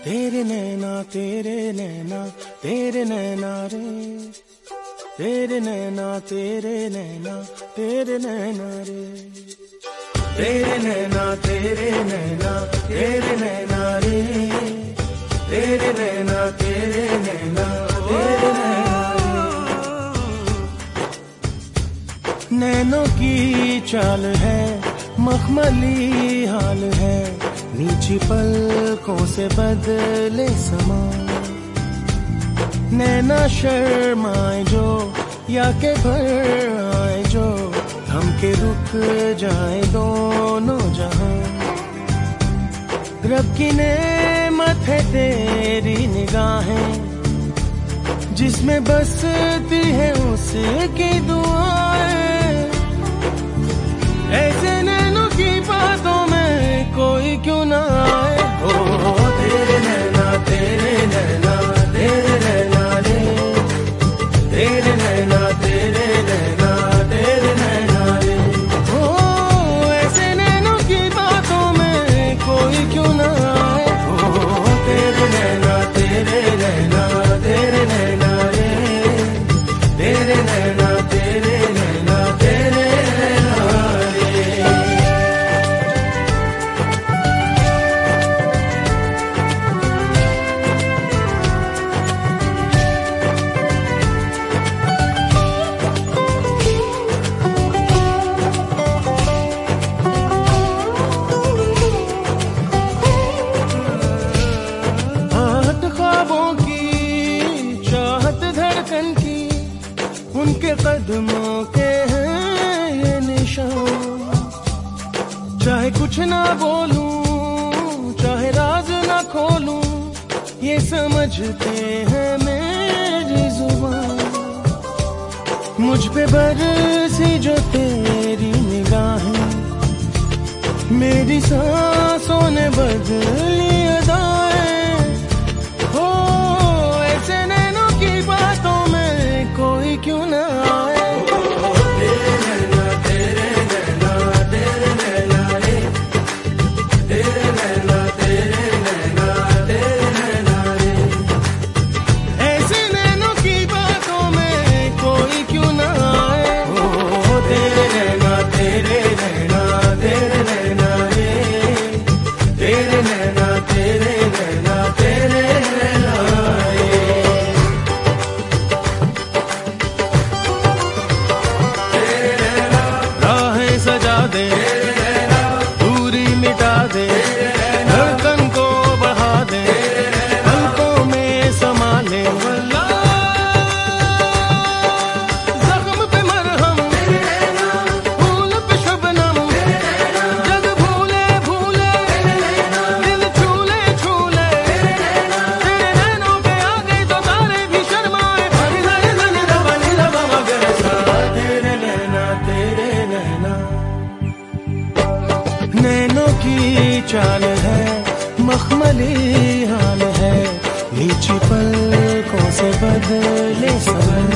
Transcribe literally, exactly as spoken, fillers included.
तेरे नैना तेरे नैना तेरे नैना रे, तेरे नैना तेरे नैना तेरे नैना रे, तेरे नैना तेरे नैना तेरे नैना रे, तेरे नैना तेरे नैना तेरे नैना रे। नैनों की चाल है मखमली हाल है, नीची पलकों से बदले समा। नैना शर्माए जो या के भर आए जो, थम के रुक जाए दोनों जहां। रब की नेमत है तेरी निगाहें, जिसमें बसती है उसकी दुआएं। ऐसे नैनों की बातों में कोई क्यों ना आए। ओ तेरे नैना तेरे नैना तेरे नैना रे, तेरे नैना तेरे नैना तेरे नैना रे। ओ ऐसे नैनों की बातों में कोई क्यों ना आए। ओ तेरे नैना तेरे नैना तेरे नैना रे, तेरे नैना तेरे नैना तेरे नैना रे। उनके कदमों के हैं ये निशान। चाहे कुछ ना बोलूं, चाहे राज ना खोलूं, ये समझते हैं मेरी जुबान। मुझ पे बरसी जो तेरी निगाहें, मेरी सांसों ने बदली अदाएं। हो ऐसे नैनों की बातों में कोई क्यों ना आए। तेरे नैना तेरे नैना तेरे नैना रे, तेरे नैना तेरे नैना तेरे नैना रे। ऐसे नैनों की बातों में कोई क्यों ना आए। ओ तेरे नैना तेरे नैना तेरे नैना रे, तेरे नैना तेरे नैना तेरे नैना रे। सजा दे दूरी मिटा दे, धड़कन को बढ़ा दे, पलकों में समा ले। जख्म पे मरहम, फूल पे शबनम, जग भूले भूले, दिल छूले छूले। तेरे नैनों पे आ गई तो तारे भी शर्माए। तेरे नैना तेरे नैना। नैनों की चाल है मखमली हाल है, नीची पलकों से बदले समय।